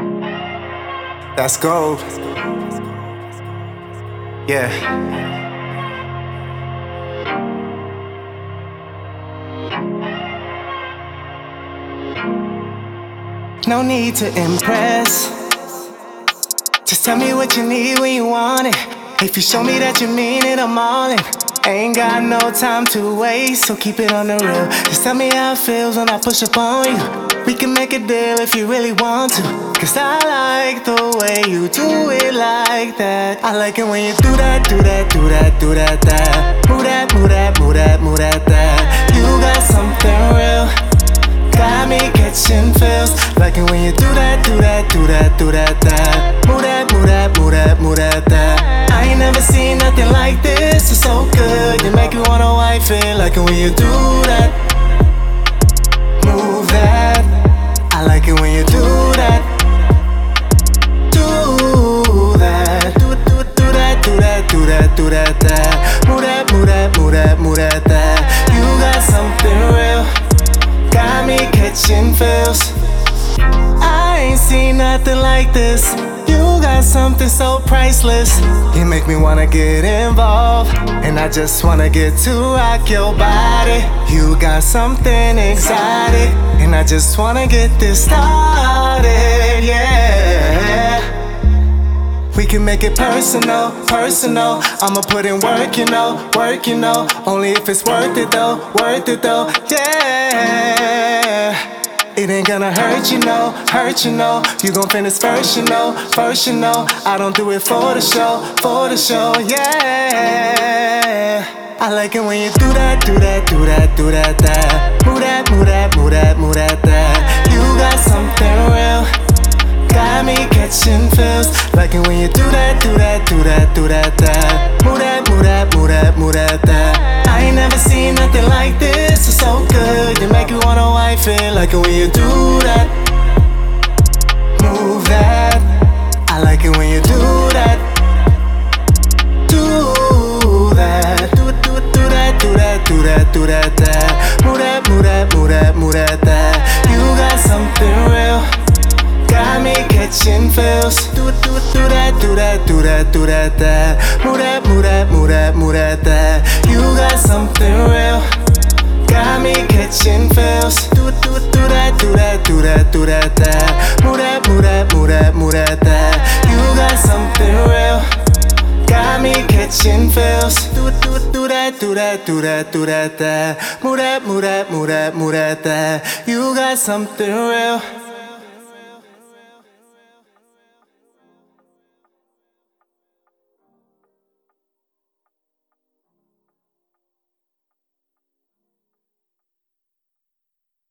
That's gold. Yeah. No need to impress. Just tell me what you need when you want it. If you show me that you mean it, I'm all in. Ain't got no time to waste, so keep it on the real. Just tell me how it feels when I push up on you. We can make a deal if you really want to. Cause I like the way you do it like that. I like it when you do that, do that, do that, do that, that. Move that, move that, move that, move that, that. You got something real. Got me catching feels. Like it when you do that, do that, do that, do that, that. Move that, move that, move that, move that, that. I ain't never seen nothing like this. It's so good, you make me wanna wife it. Like it when you do that. Move that. I like it when you do that. Do that. Do that, do that, do that, do that, that. Move that, move that, move that, move that, that. You got something real. Got me catching feels. I ain't seen nothing like this. You got something so priceless. You make me wanna get involved, and I just wanna get to rock your body. You got something exotic, and I just wanna get this started, yeah. We can make it personal, personal. I'ma put in work, you know, work, you know. Only if it's worth it though, yeah. It ain't gonna hurt, you know, hurt, you know. You gon' finish first, you know, first, you know. I don't do it for the show, yeah. I like it when you do that, do that, do that, do that, that. Move that, move that, move that, move that, that. You got something real. Got me catching feels. Like it when you do that, do that, do that, do that, that. Move that, move that, move that, move that, that. I ain't never seen nothing like this. It's so good, you make me wanna wife it. Like it when you do that. Move that. I like it when you do that. Do that. Do that, do that, do that, do that, that. Move that, move that, move that, move that, that. You got something real. Got me catching feels. Do that, do that, do that, do that, that. Move that, move that, move that, move that, that. You got something real. Got me catching feels. Do that, do that, do that, do that, that. Move that, move that, move that, move that, that. You got something real. Got me catching feels. Do that, do that, do that, do that, that. Move that, move that, move that, move that, that. You got something real.